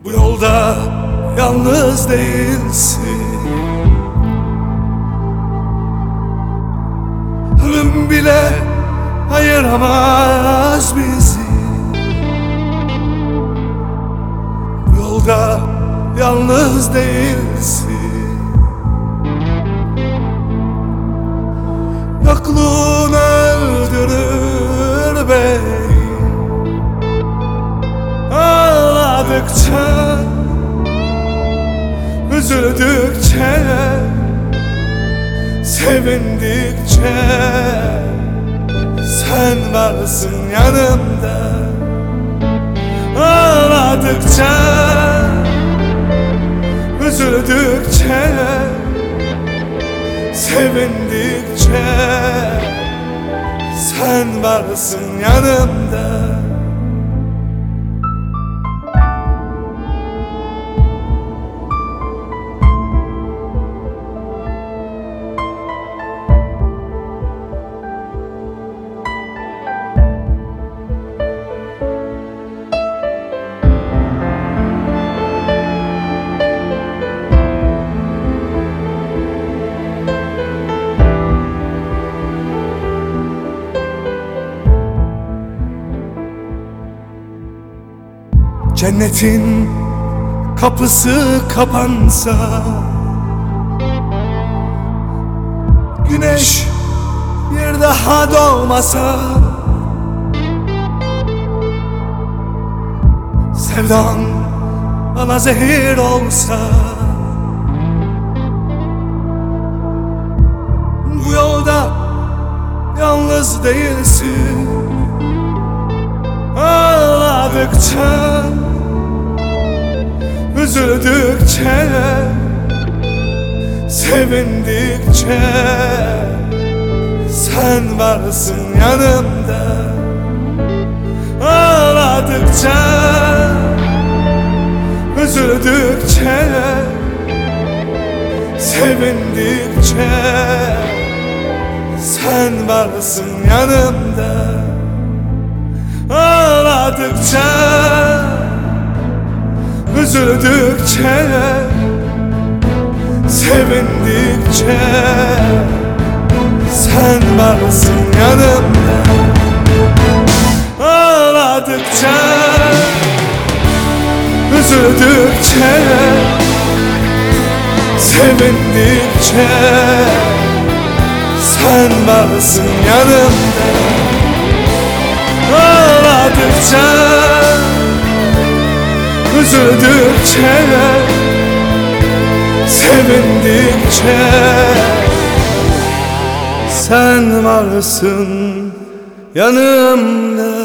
Bu yolda yalnız değilsin. Ölüm bile ayıramaz bizi. Bu yolda yalnız değilsin. Yokluğun öldürür beni. Ağladıkça, üzüldükçe, sevindikçe sen varsın yanımda. Ağladıkça, üzüldükçe, sevindikçe sen varsın yanımda. Cennetin kapısı kapansa, güneş bir daha doğmasa, sevdan bana zehir olsa, bu yolda yalnız değilsin. Ağladıkça, üzüldükçe, sevindikçe sen varsın yanımda. Ağladıkça, üzüldükçe, sevindikçe sen varsın yanımda. Ağladıkça, üzüldükçe, sevindikçe sen varsın yanımda. Ağladıkça, üzüldükçe, sevindikçe sen varsın yanımda. Ağladıkça, üzüldükçe, sevindikçe sen varsın yanımda.